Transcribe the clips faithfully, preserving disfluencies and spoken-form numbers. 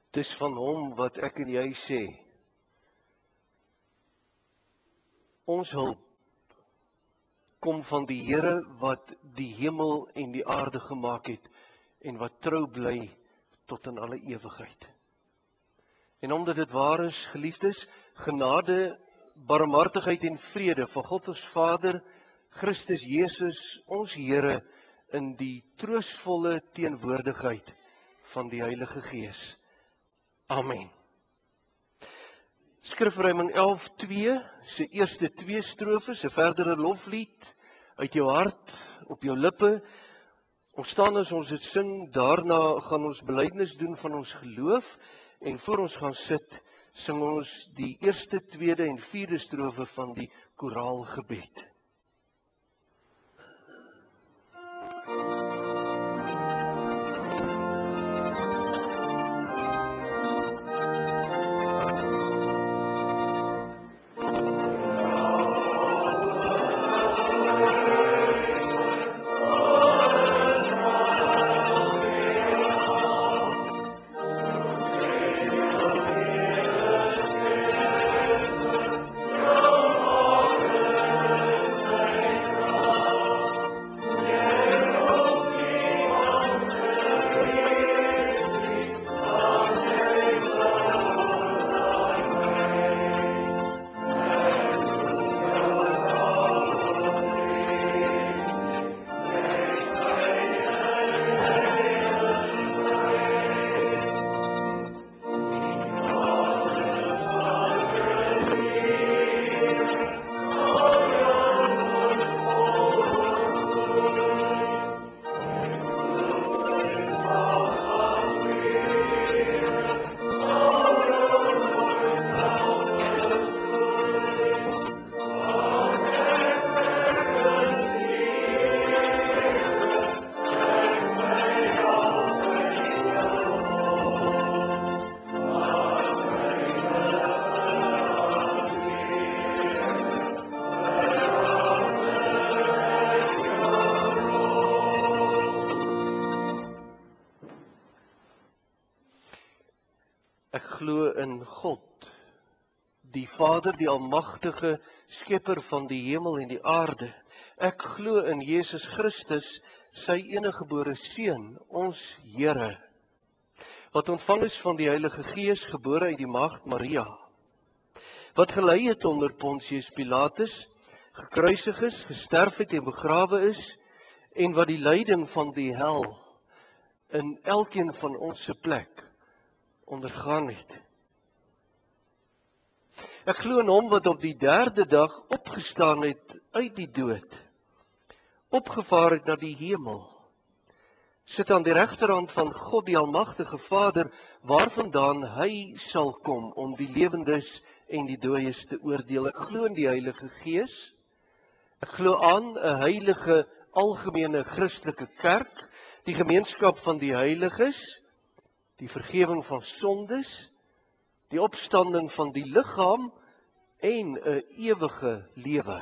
Dis van hom wat ek en jy sê. Ons hulp kom van die Here wat die hemel en die aarde gemaak het en wat trou bly tot in alle ewigheid. En omdat dit waar is, geliefdes, genade, barmhartigheid en vrede van God ons Vader, Christus Jesus, ons Here, in die troostvolle teenwoordigheid van die Heilige Gees. Amen. Skrif Romeine elf twee, sy eerste twee strofes, 'n verdere loflied uit jou hart, op jou lippe. Ons staan as ons dit sing, daarna gaan ons belydenis doen van ons geloof, en voor ons gaan sit, sing ons die eerste, tweede en vierde strofe van die koraalgebed. Ek glo in God, die Vader, die almagtige skepper van die hemel en die aarde. Ek glo in Jesus Christus, sy eniggebore seun, ons Here, wat ontvang is van die Heilige Gees, gebore uit die maagd Maria, wat gelei het onder Pontius Pilatus, gekruisig is, gesterf het en begrawe is, en wat die lyding van die hel in elkeen van ons se plek ondergaan het. Ek glo in hom wat op die derde dag opgestaan het uit die dood, opgevaar het na die hemel, sit aan die regterhand van God die almagtige Vader, waarvandaan hy sal kom om die lewendes en die dooies te oordeel. Ek glo in die Heilige Gees. Ek glo aan 'n heilige algemene Christelike kerk, die gemeenskap van die heiliges, die vergifnis van sondes, die opstanding van die liggaam en 'n ewige lewe.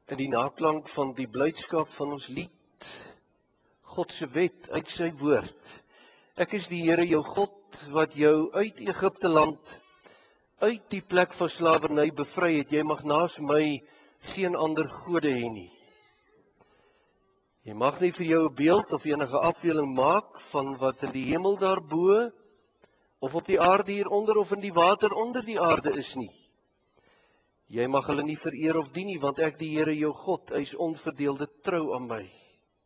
In die naklank van die blydskap van ons lied, God se wet uit sy woord. Ek is die Here jou God wat jou uit Egipte land, uit die plek van slawerny bevry het. Jy mag naas my geen ander gode hê nie. Jy mag nie vir jou 'n beeld of enige afbeelding maak van wat in die hemel daarbo, of op die aarde hieronder of in die water onder die aarde is nie. Jy mag hulle nie vereer of dien nie, want ek die Here jou God, hy is onverdeelde trou aan my.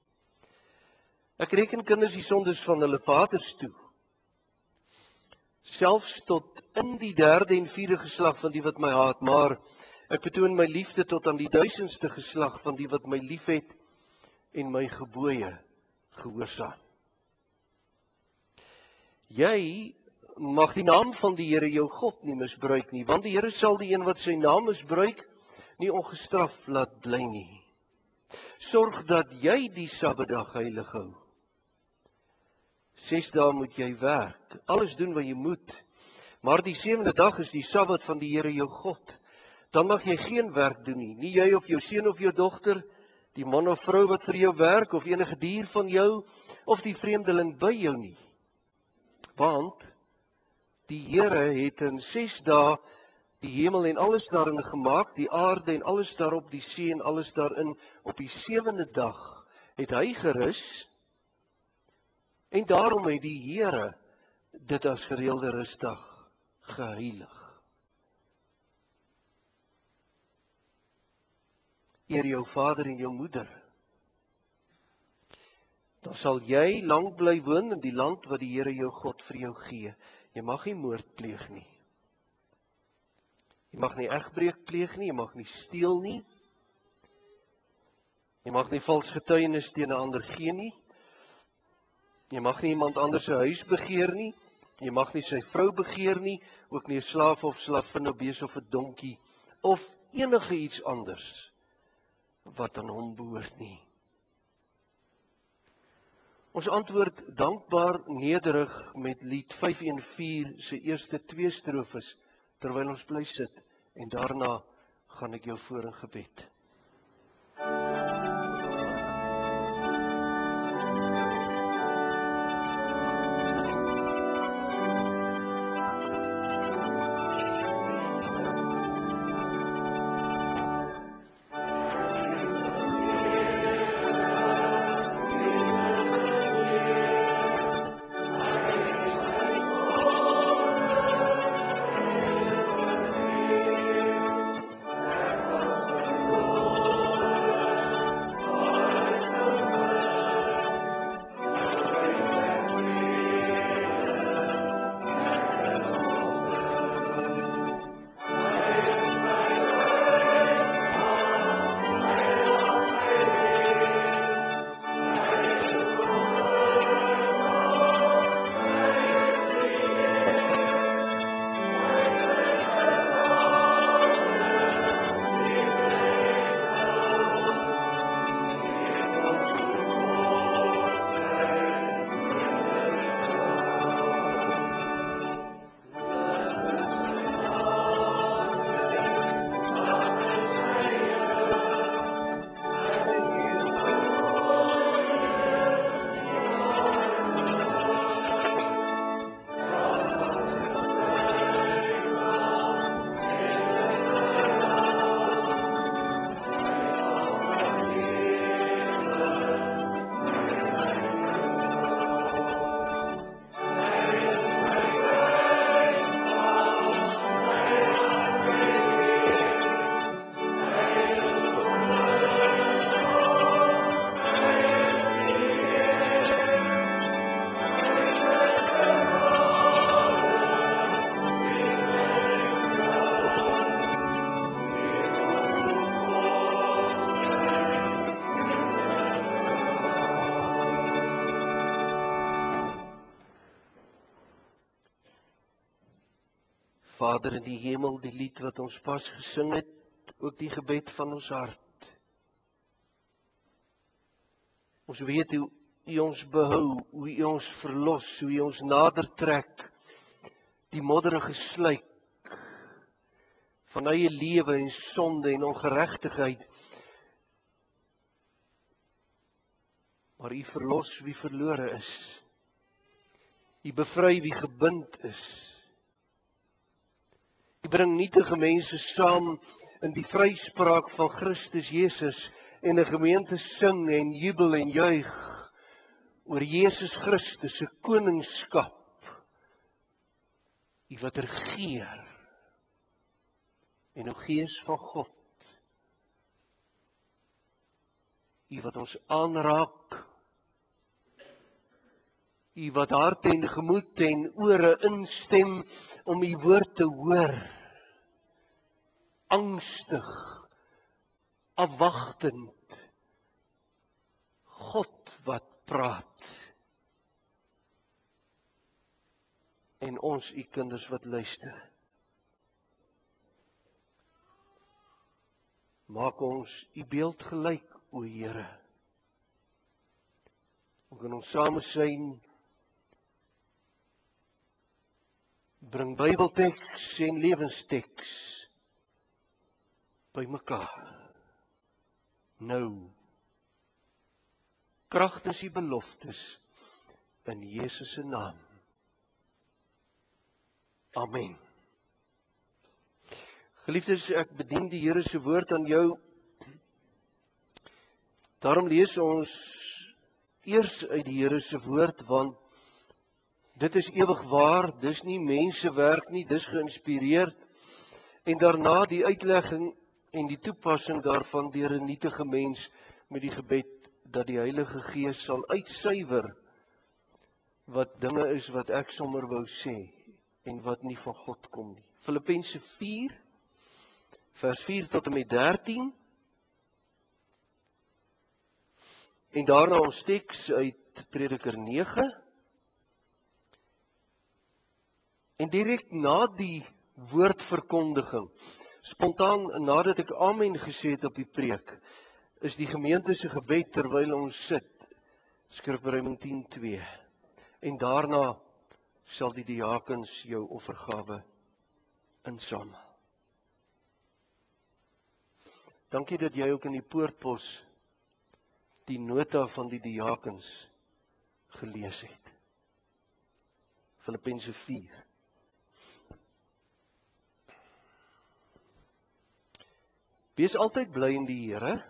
Ek reken kinders die sondes van hulle vaders toe, selfs tot in die derde en vierde geslag van die wat my haat, maar ek betoon my liefde tot aan die duisendste geslag van die wat my liefhet en my gebooie gehoorsaam. Jy mag die naam van die Here jou God nie misbruik nie, want die Here sal die een wat sy naam misbruik nie ongestraf laat bly nie. Sorg dat jy die Sabbatdag heilig hou. Ses dae moet jy werk, alles doen wat jy moet, maar die sewende dag is die Sabbat van die Here jou God. Dan mag jy geen werk doen nie, nie jy of jou seun of jou dogter, die man of vrou wat vir jou werk, of enige dier van jou, of die vreemdeling by jou nie. Want die Here het in ses dae die hemel en alles daarin gemaak, die aarde en alles daarop, die see en alles daarin. Op die sewende dag het hy gerus, en daarom het die Here dit as gereelde rusdag geheilig. Eer jou vader en jou moeder. Dan sal jy lank bly woon in die land wat die Here jou God vir jou gee. Jy mag nie moord pleeg nie. Jy mag nie egbreek pleeg nie, jy mag nie steel nie. Jy mag nie vals getuienis teen 'n ander gee nie. Jy mag nie iemand anders se huis begeer nie. Jy mag nie sy vrou begeer nie, ook nie 'n slaaf of slavin of bees of 'n donkie of enige iets anders wat aan hom behoort nie. Ons antwoord dankbaar nederig met lied vyf een vier se eerste twee strofes terwyl ons bly sit, en daarna gaan ek jou voor in gebed. Vader in die hemel, die lied wat ons pas gesing het, ook die gebed van ons hart. Ons weet hoe U ons behou, hoe U ons verlos, hoe U ons nader trek, die modderige sluik van eie lewe en sonde en ongeregtigheid, maar U verlos wie verlore is. U bevry wie gebind is. U bring nietige mense saam in die vryspraak van Christus Jesus en 'n gemeente sing en jubel en juig oor Jesus Christus se koningskap. U wat regeer en o Gees van God, U wat ons aanraak, U wat hart en gemoed en ore instem om U woord te hoor, angstig, afwagtend, God wat praat, en ons U kinders wat luister. Maak ons U beeld gelyk, o Here. Ons kan ons samesyn, bring Bybelteks en lewensteks by mekaar. Nou, kragtens die beloftes in Jesus se naam. Amen. Geliefdes, ek bedien die Here se woord aan jou. Daarom lees ons eers uit die Here se woord, want dit is ewig waar, dis nie mensewerk nie, dis geïnspireerd, en daarna die uitlegging en die toepassing daarvan deur 'n nietige mens met die gebed dat die Heilige Gees sal uitsuiwer wat dinge is wat ek sommer wou sê en wat nie van God kom nie. Filippense vier vers vier tot en met dertien. En daarna ons teks uit Prediker nege. En direk na die woordverkondiging, spontaan nadat ek amen gesê het op die preek, is die gemeente se gebed terwyl ons sit, Skrifberuiming tien twee. En daarna sal die diakens jou offergawe insamel. Dankie dat jy ook in die poortpos die nota van die diakens gelees het. Filippense vier. Wees altyd bly in die Here.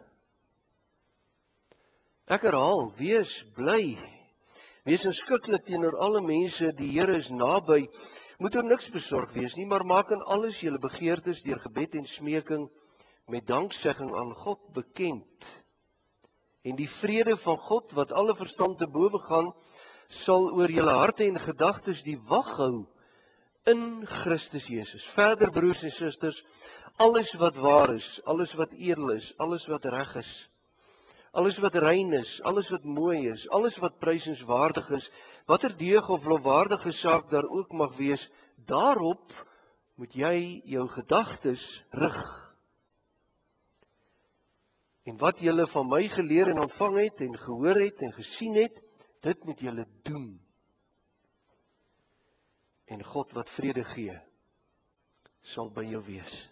Ek herhaal, wees bly. Wees inskikkelik teenoor alle mense, die Here is naby. Moet er niks besorg wees nie, maar maak in alles julle begeertes deur gebed en smeking met danksegging aan God bekend. En die vrede van God wat alle verstand te bowe gaan, sal oor julle harte en gedagtes die wag hou in Christus Jesus. Verder broers en susters, alles wat waar is, alles wat edel is, alles wat reg is, alles wat rein is, alles wat mooi is, alles wat prysenswaardig is, watter deeg of lofwaardige saak daar ook mag wees, daarop moet jy jou gedagtes rig. En wat julle van my geleer en ontvang het en gehoor het en gesien het, dit moet julle doen. En God wat vrede gee, sal by jou wees.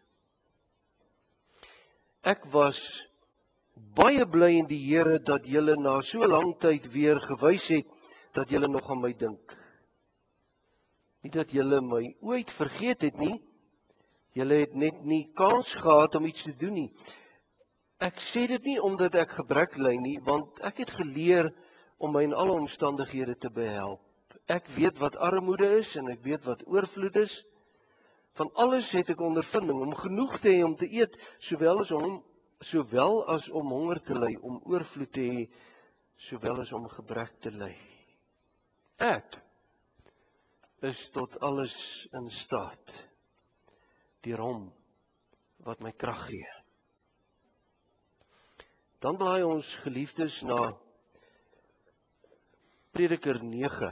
Ek was baie bly in die Here dat julle na so lang tyd weer gewys het dat julle nog aan my dink. Nie dat julle my ooit vergeet het nie, julle het net nie kans gehad om iets te doen nie. Ek sê dit nie omdat ek gebrek ly nie, want ek het geleer om my in alle omstandighede te behelp. Ek weet wat armoede is en ek weet wat oorvloed is. Van alles het ek ondervinding om genoeg te hê om te eet, sowel as om sowel as om honger te ly, om oorvloed te hê, sowel as om gebrek te ly. Ek is tot alles in staat deur hom wat my krag gee. Dan blaai ons geliefdes na Prediker nege.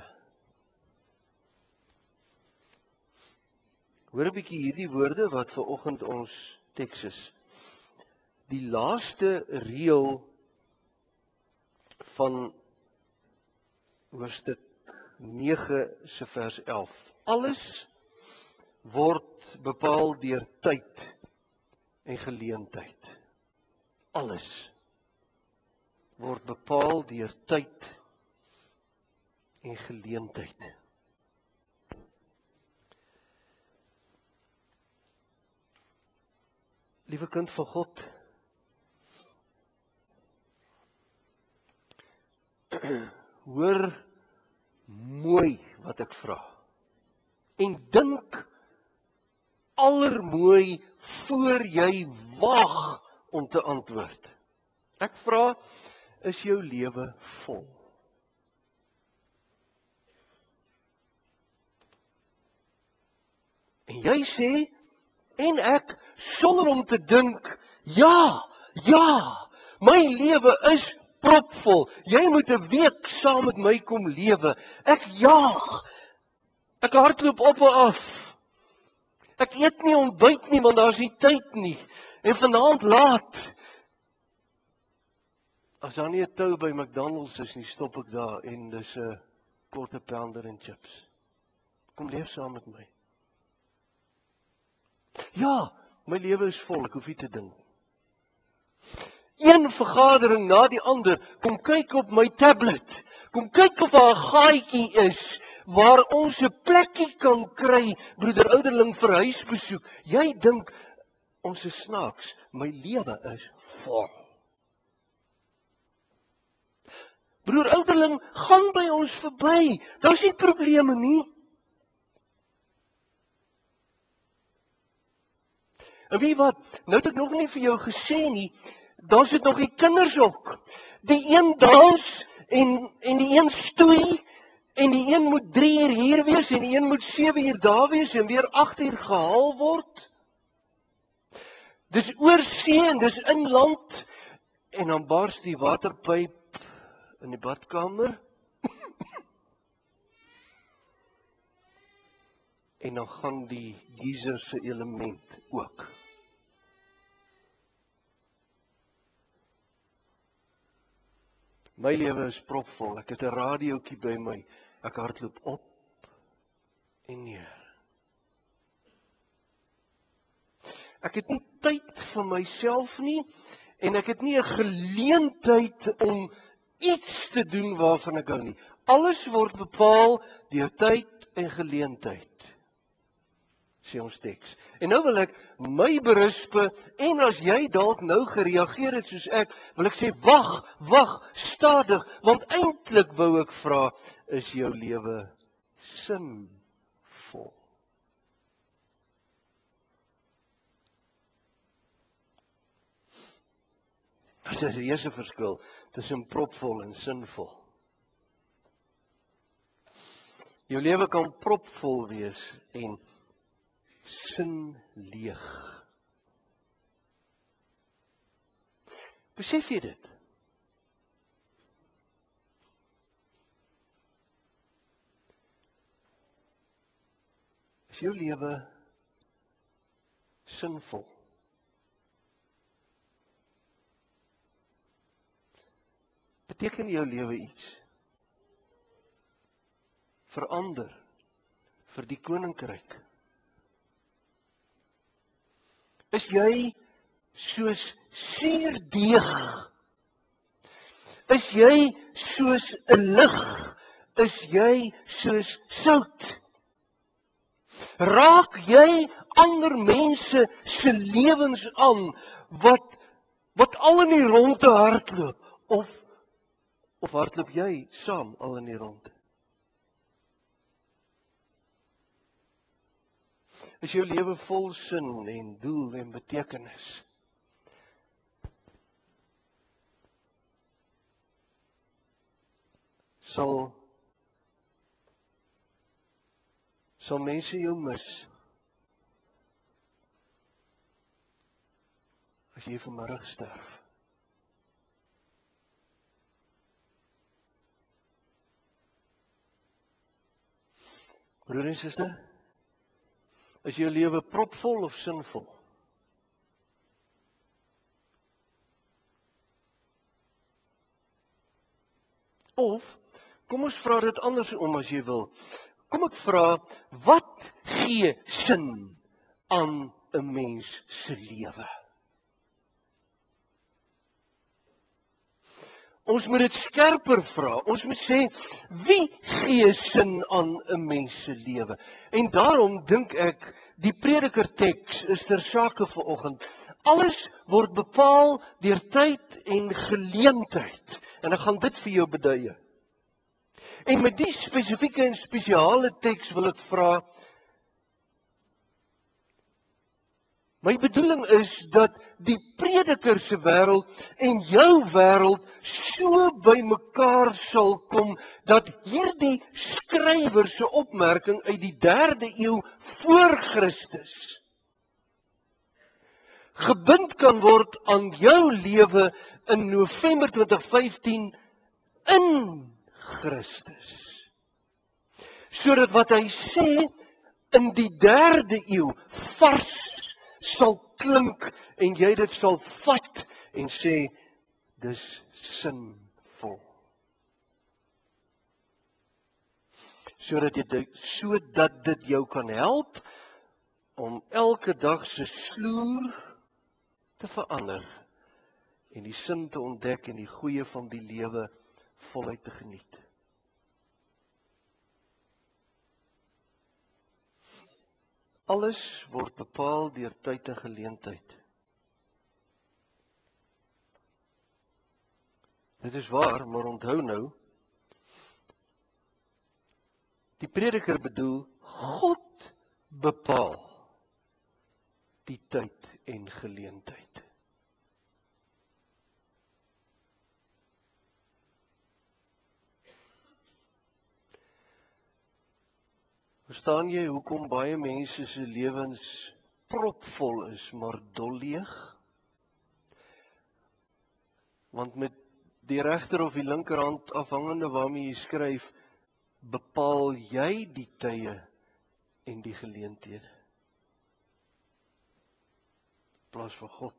Hoor 'n bietjie hierdie woorde wat vanoggend ons teks is. Die laaste reël van hoofstuk nege se vers elf. Alles word bepaal deur tyd en geleentheid. Alles. word bepaal deur tyd en geleentheid. Liewe kind van God, hoor mooi wat ek vra. En dink allermooi voor jy wag om te antwoord. Ek vra, is jou lewe vol? En jy sê, en ek, sonder om te dink, ja, ja, my lewe is propvol. Jy moet 'n week saam met my kom lewe. Ek jaag. Ek hardloop op en af. Ek eet nie ontbyt nie, want daar's nie tyd nie. En vanaand laat, as daar nie 'n tou by McDonald's is nie, stop ek daar en dis 'n quarter pounder en chips. Kom leef saam met my. Ja, my lewe is vol, ek hoef nie te dink. Een vergadering na die ander, kom kyk op my tablet. Kom kyk of daar 'n gaatjie is waar ons 'n plekkie kan kry, broeder ouderling, vir huisbesoek. Jy dink ons is snaaks, my lewe is vol. Broer ouderling, gaan by ons verby. Daar's nie probleme nie. En weet wat, nou het ek nog nie vir jou gesê nie, daar sit nog die kinders ook. Die een dans en en die een stoei en die een moet drie uur hier wees en die een moet sewe uur daar wees en weer agt uur gehaal word. Dis oor see en dis in land en dan bars die waterpyp in die badkamer. En dan gaan die geyser se element ook. My lewe is propvol. Ek het 'n radiootjie by my. Ek hardloop op en neer. Ek het nie tyd vir myself nie en ek het nie 'n geleentheid om iets te doen waarvan ek hou nie. Alles word bepaal deur tyd en geleentheid, sê ons teks. En nou wil ek my berispe, en as jy dalk nou gereageer het soos ek, wil ek sê, wag, wag, stadig, want eintlik wou ek vra, is jou lewe sinvol? Daar's 'n reuse verskil tussen propvol en sinvol. Jou lewe kan propvol wees en sinleeg. Besef jy dit? Is jou lewe sinvol? Beteken jou lewe iets? Verander vir die koninkryk? Is jy soos suurdeeg? Is jy soos 'n lig? Is jy soos sout? Raak jy ander mense se lewens aan wat wat al in die ronde hardloop of of hardloop jy saam al in die ronde? Is jou lewe vol sin en doel en betekenis? Sal sal mense jou mis as jy vanmiddag sterf? Broer en suster, is jou lewe propvol of sinvol? Of, kom ons vra dit andersom as jy wil. Kom ek vra, wat gee sin aan 'n mens se lewe? Ons moet dit skerper vra. Ons moet sê, wie gee sin aan 'n mens se lewe? En daarom dink ek, die predikerteks is ter sake vanoggend. Alles word bepaal deur tyd en geleentheid. En ek gaan dit vir jou beduie. En met die spesifieke en spesiale teks wil ek vra, my bedoeling is dat die prediker se wêreld en jou wêreld so bymekaar sal kom dat hierdie skrywer se opmerking uit die derde eeu voor Christus gebind kan word aan jou lewe in November twintig vyftien in Christus. Sodat wat hy sê in die derde eeu vars sal klink en jy dit sal vat en sê dis sinvol. Sodat dit sodat dit jou kan help om elke dag se sloer te verander en die sin te ontdek en die goeie van die lewe voluit te geniet. Alles word bepaal deur tyd en geleentheid. Dit is waar, maar onthou nou, die prediker bedoel, God bepaal die tyd en geleentheid. Verstaan jy hoekom baie mense se lewens propvol is, maar dolleeg? Want met die regter of die linkerhand afhangende waarmee jy skryf, bepaal jy die tye en die geleenthede. In plaas van God.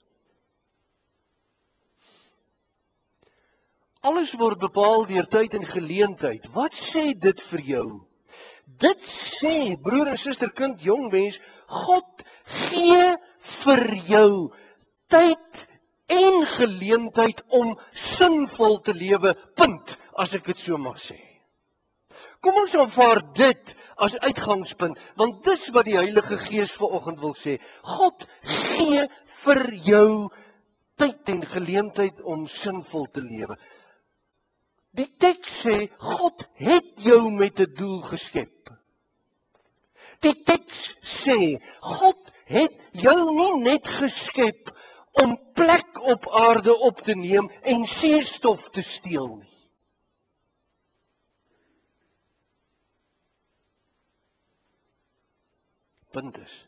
Alles word bepaal deur tyd en geleentheid. Wat sê dit vir jou? Dit sê, broer en suster, kind, jong mens, God gee vir jou tyd en geleentheid om sinvol te lewe, punt, as ek dit so mag sê. Kom ons aanvaar dit as uitgangspunt, want dis wat die Heilige Gees vanoggend wil sê. God gee vir jou tyd en geleentheid om sinvol te lewe. Die teks sê, God het jou met 'n doel geskep. Die teks sê, God het jou nie net geskep om plek op aarde op te neem en seestof te steel nie. Punt is,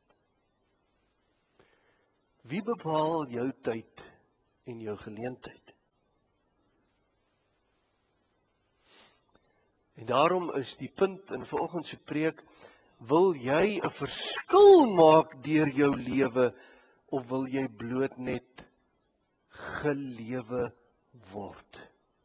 wie bepaal jou tyd en jou geleentheid? En daarom is die punt in vanoggend se preek, wil jy 'n verskil maak deur jou lewe of wil jy bloot net gelewe word?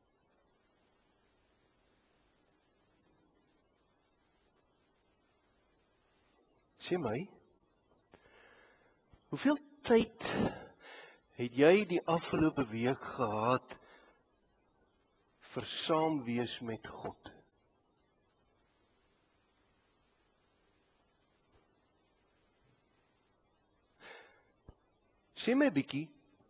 Sê my, hoeveel tyd het jy die afgelope week gehad vir saam wees met God? Sê my bietjie,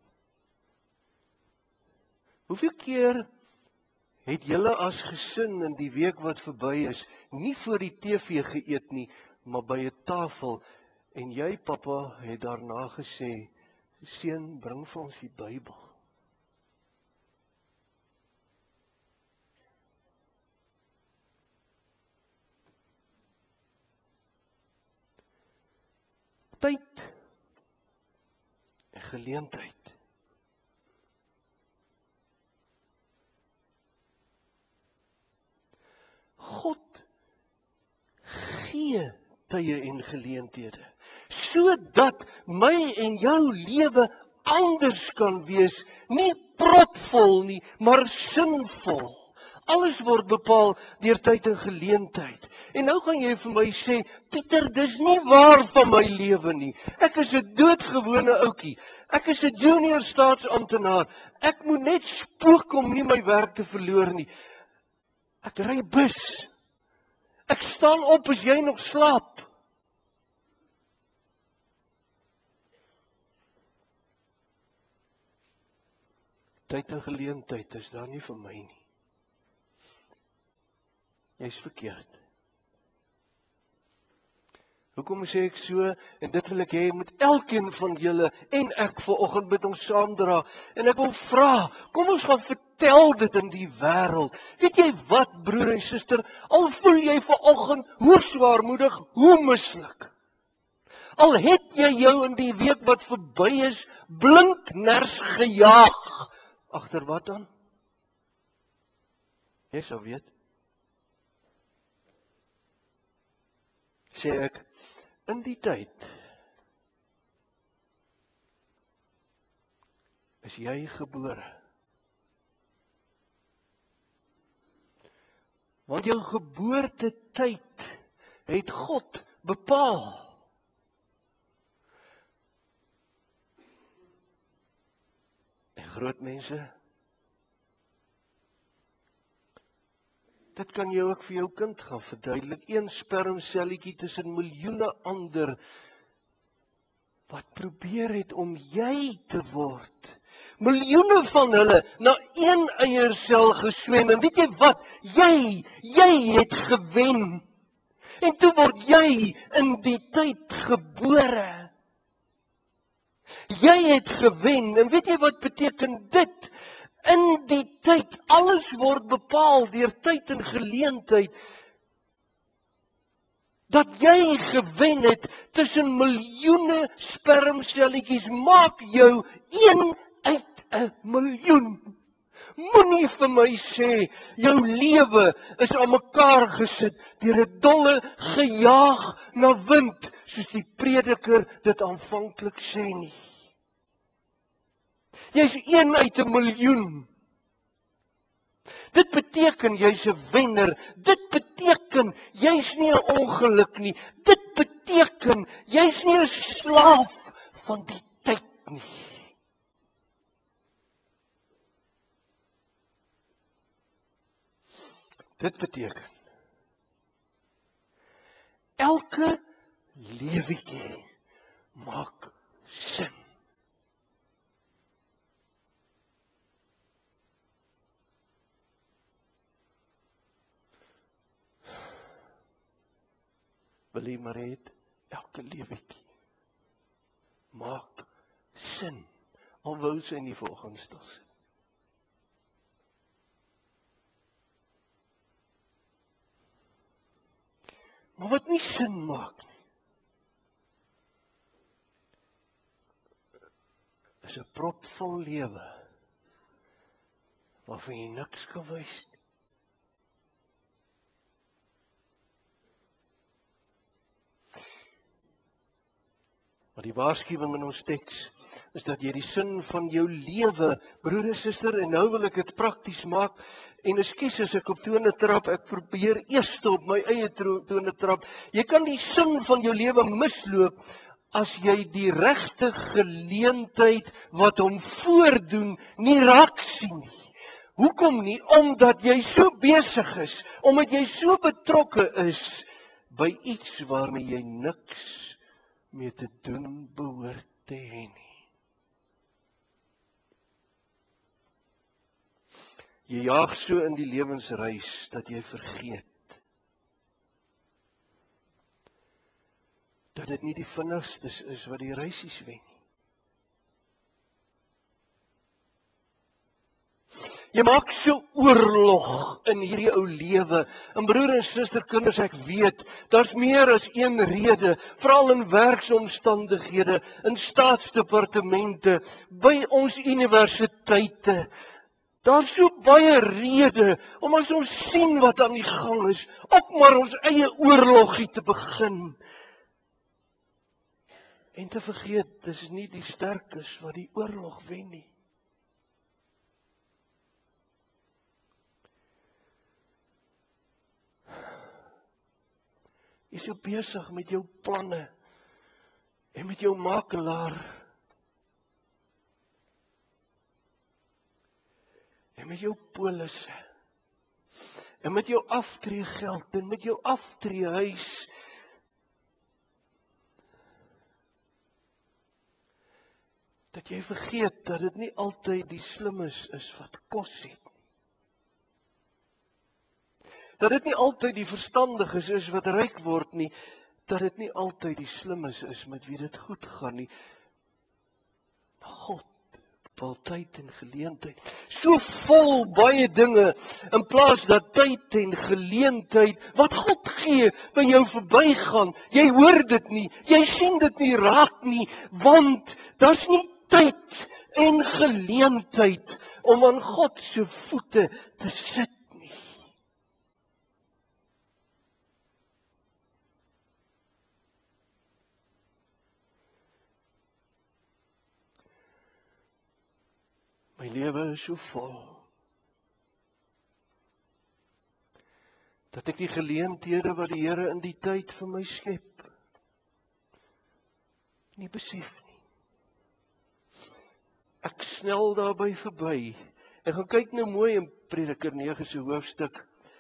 hoeveel keer het julle as gesin in die week wat verby is, nie voor die T V geëet nie, maar by 'n tafel, en jy, pappa, het daarna gesê, seun, bring vir ons die Bybel. Tyd en geleentheid. God gee tye en geleenthede, sodat my en jou lewe anders kan wees, nie propvol nie, maar sinvol. Alles word bepaal deur tyd en geleentheid. En nou gaan jy vir my sê, Pieter, dis nie waar van my lewe nie. Ek is 'n doodgewone ouetjie. Ek is 'n junior staatsamptenaar. Ek moet net spook om nie my werk te verloor nie. Ek ry bus. Ek staan op as jy nog slaap. Tyd en geleentheid is daar nie vir my nie. Jy's verkeerd. Hoekom sê ek so? En dit wil ek hê met elkeen van julle en ek vanoggend met ons saamdra. En ek wil vra, kom ons gaan vertel dit in die wêreld. Weet jy wat, broer en suster, al voel jy vanoggend hoe swaarmoedig, hoe mislik. Al het jy jou in die week wat verby is, blink ners gejaag. Agter wat dan? Jy sal weet. Sê ek, in die tyd is jy gebore. Want jou geboortetyd het God bepaal. En groot mense, dit kan jy ook vir jou kind gaan verduidelik. Een spermselletjie tussen miljoene ander wat probeer het om jy te word. Miljoene van hulle na een eiersel geswem. En weet jy wat? Jy, jy het gewen. En toe word jy in die tyd gebore. Jy het gewen. En weet jy wat beteken dit? In die tyd, alles word bepaal deur tyd en geleentheid. Dat jy gewen het tussen miljoene spermselletjies, maak jou een uit 'n miljoen. Moenie vir my sê, jou lewe is aan mekaar gesit deur 'n dolle gejaag na wind, soos die prediker dit aanvanklik sê nie. Jy's een uit 'n miljoen. Dit beteken jy's 'n wenner. Dit beteken jy's nie 'n ongeluk nie. Dit beteken jy's nie 'n slaaf van die tyd nie. Dit beteken elke lewetjie maak sin. Wil jy maar het, elke lewetjie maak sin. Al wou sy nie volgens stil sit. Maar wat nie sin maak nie, is 'n propvol lewe waarvan jy niks kan wys nie. Maar die waarskuwing in ons teks is dat jy die sin van jou lewe, broer en suster, en nou wil ek dit prakties maak, en ekskuus as ek op tone trap, ek probeer eers op my eie tone trap. Jy kan die sin van jou lewe misloop as jy die regte geleentheid wat hom voordoen nie raak sien nie. Hoekom nie? Omdat jy so besig is, omdat jy so betrokke is by iets waarmee jy niks mee te doen behoort te hê nie. Jy jaag so in die lewensreis dat jy vergeet dat dit nie die vinnigstes is wat die reisies wen nie. Jy maak so oorlog in hierdie ou lewe. En broer en suster, kinders, ek weet, daar's meer as een rede, veral in werksomstandighede, in staatsdepartemente, by ons universiteite. Daar's so baie rede om as ons sien wat aan die gang is, ook maar ons eie oorlogie te begin. En te vergeet, dis nie die sterkes wat die oorlog wen nie. Jy is so besig met jou planne en met jou makelaar en met jou polisse en met jou aftreegeld en met jou aftreehuis. Dat jy vergeet dat dit nie altyd die slimmes is wat kos het. Dat dit nie altyd die verstandiges is wat ryk word nie. Dat dit nie altyd die slimmes is met wie dit goed gaan nie. Maar God bepaal tyd en geleentheid. So vol baie dinge, in plaas dat tyd en geleentheid wat God gee, by jou verbygaan. Jy hoor dit nie, jy sien dit nie raak nie, want daar's nie tyd en geleentheid om aan God se voete te sit nie. My lewe is so vol dat ek die geleenthede wat die Here in die tyd vir my skep nie besef nie. Ek snel daarby verby. Ek gaan kyk nou mooi in Prediker nege se hoofstuk.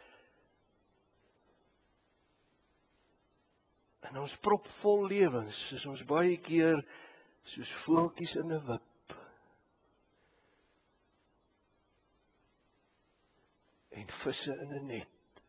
En ons prop vol lewens, is ons baie keer soos voeltjies in 'n wip. En visse in 'n net.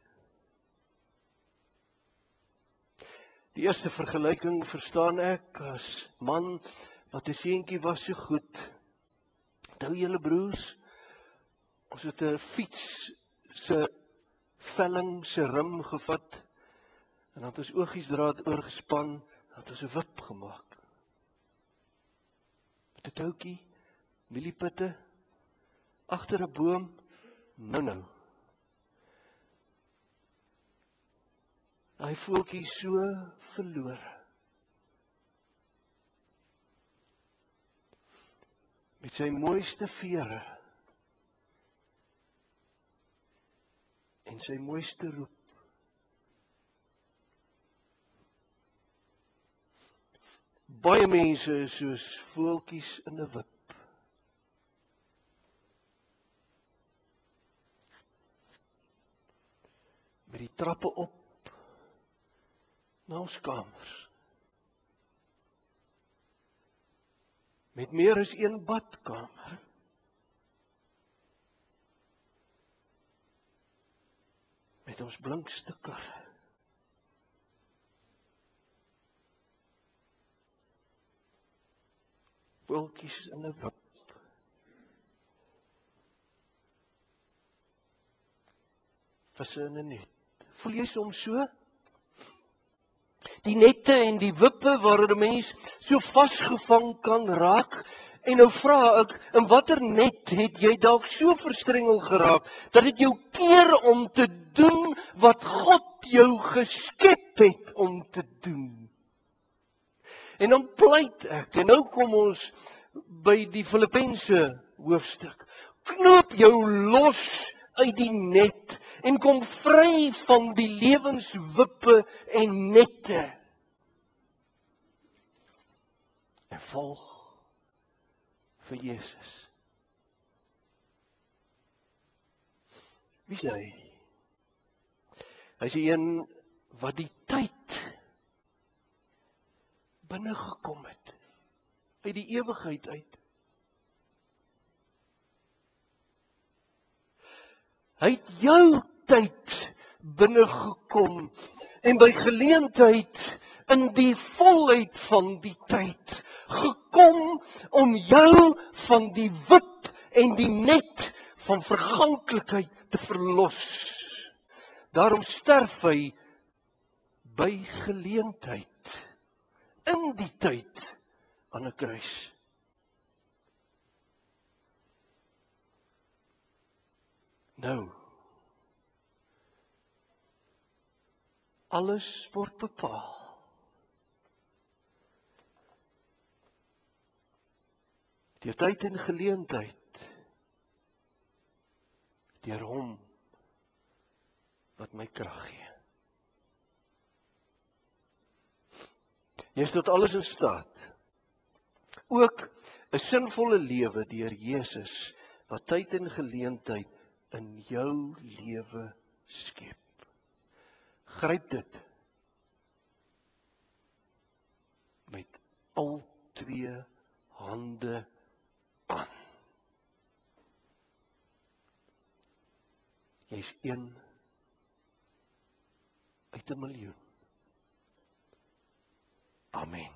Die eerste vergelyking verstaan ek as man wat 'n seentjie was so goed. Onthou julle broers, ons het 'n fiets se velling se rim gevat en dan het ons oogiesdraad oorgespan, dan het ons 'n wip gemaak. Met 'n touwtjie, mieliepitte, agter 'n boom, nou nou. Hy voeltjie so verlore. Met sy mooiste vere en sy mooiste roep. Baie mense is soos voeltjies in 'n wip. Met die trappe op na ons kamers. Met meer as een badkamer. Met ons blinkste karre. Voeltjies in 'n wip. Visse in 'n net. Voel jy soms so? Die nette en die wippe waar 'n mens so vasgevang kan raak. En nou vra ek, in watter net het jy dalk so verstrengel geraak, dat dit jou keer om te doen wat God jou geskep het om te doen? En dan pleit ek, en nou kom ons by die Filippense hoofstuk. Knoop jou los uit die net, en kom vry van die lewenswippe en nette. En volg vir Jesus. Wie is hy? Hy is die een wat die tyd binne gekom het. Uit die ewigheid uit. Hy het jou tyd binne gekom en by geleentheid in die volheid van die tyd gekom om jou van die wip en die net van verganklikheid te verlos. Daarom sterf hy by geleentheid in die tyd aan 'n kruis. Nou, alles word bepaal. Deur tyd en geleentheid, deur hom wat my krag gee. Jy is tot alles in staat. Ook 'n sinvolle lewe deur Jesus wat tyd en geleentheid in jou lewe skep. Gryp dit met al twee hande aan. Jy's een uit 'n miljoen. Amen.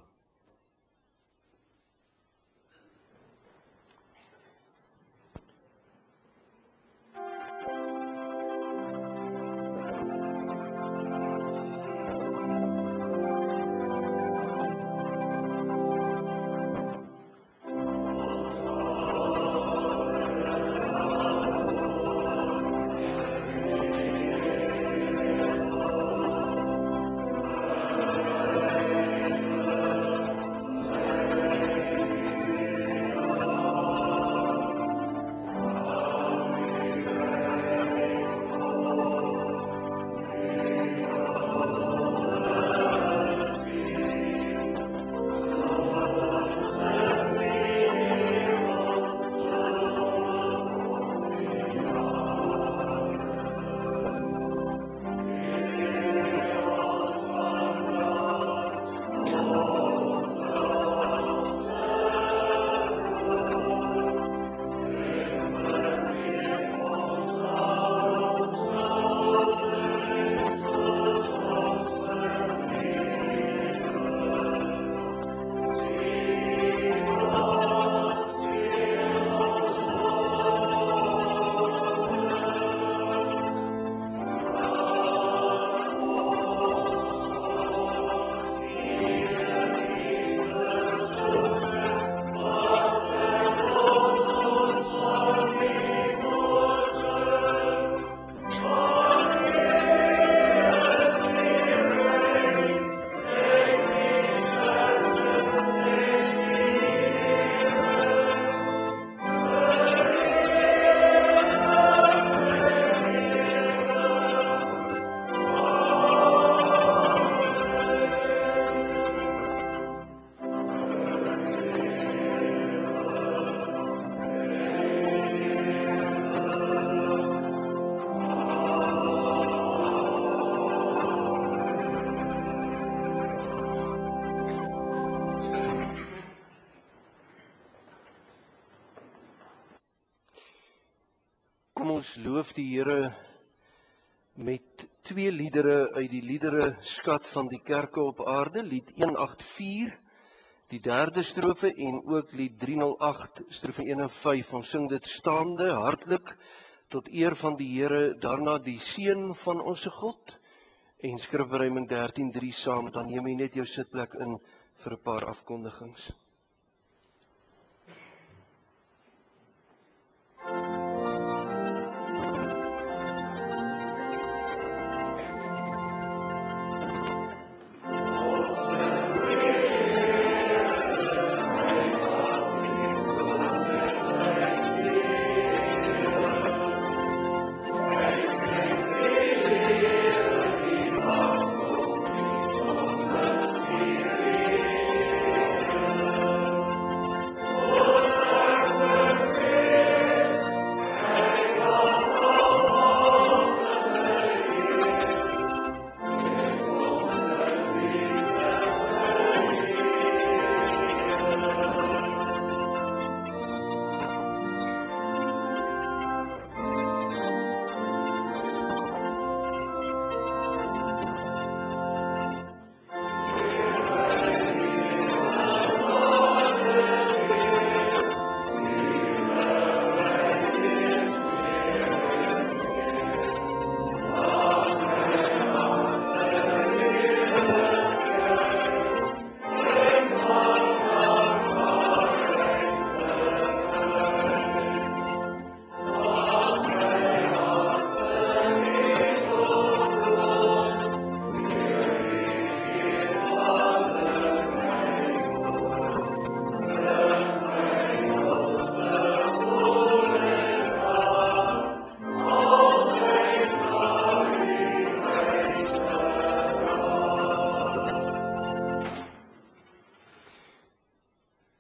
Kom ons loof die Here met twee liedere uit die liedere skat van die kerke op aarde, lied een agt vier, die derde strofe en ook lied driehonderd agt, strofe een en vyf. Ons sing dit staande, hartlik, tot eer van die Here, daarna die seën van onsse God en Skrifberuiming dertien drie saam, dan neem jy net jou sitplek in vir 'n paar afkondigings.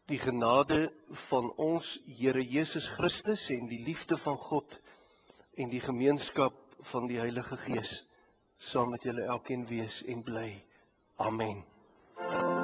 Die genade van ons Here Jesus Christus en die liefde van God en die gemeenskap van die Heilige Gees saam met julle elkeen wees en bly. Amen.